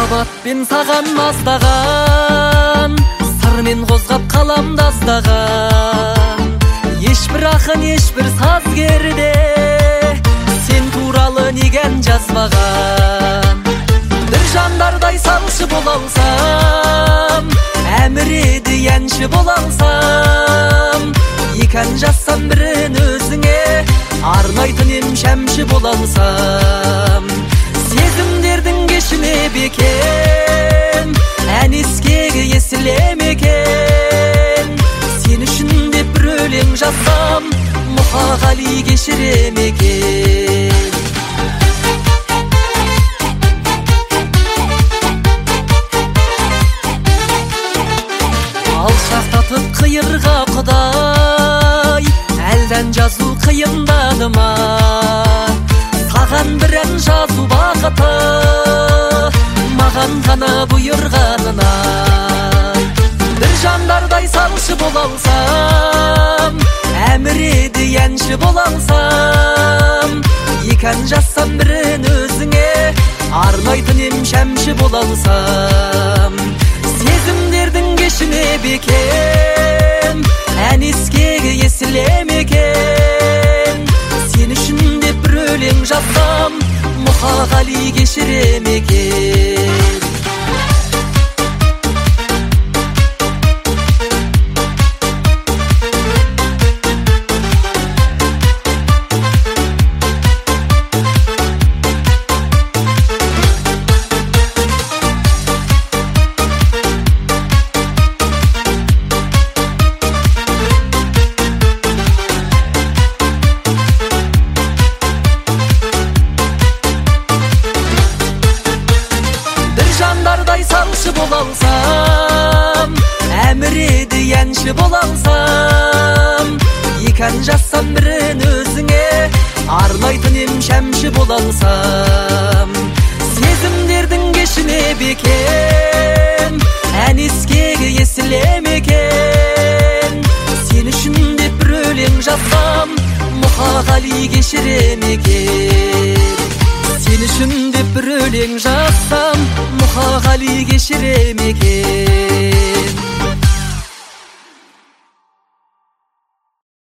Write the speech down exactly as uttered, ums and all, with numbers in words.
махаббатпен саған маздаған, сырмен қозғап қаламды аздаған. Ешбір ақын, ешбір сазгерде сен туралы неге жазбаған. Бір жандардай салшы бола алсам, әміреді әнші бола алсам, екі ән жазсам бірін өзіңе арнайтын ем шәмші бола алсам. Сезімдердің кешіне бекен, ән ескегі есілемекен. Сен үшін деп бір өлең жазсам, Мұқағали кешіремекен. Алшақтатып қиырға құдай, әлден жазу қиындады ма? Саған бір ән жазу бақыты, маған ғана бұйырғанына. Бір жандардай салшы бола алсам, әміреді әнші бола алсам, екі ән жазсам бірін өзіңе арнайтын ем шәмші бола алсам. Сезімдердің кешіне бекен, ән ескегі есілемекен. Сен үшін деп бір өлең жазсам, Мұқағали кешіремекен. Жандардай салшы бола алсам, әміреді әнші бола алсам, екі ән жазсам бірін өзіңе арнайтын ем шәмші бола алсам. Сезімдердің кешіне бекен, ән ескегі есілемекен. Сен үшін деп бір өлең жазсам, Мұқағали кешіремекен. Сен үшін деп бір өлең жазсам, Мұқағали кешіремекен.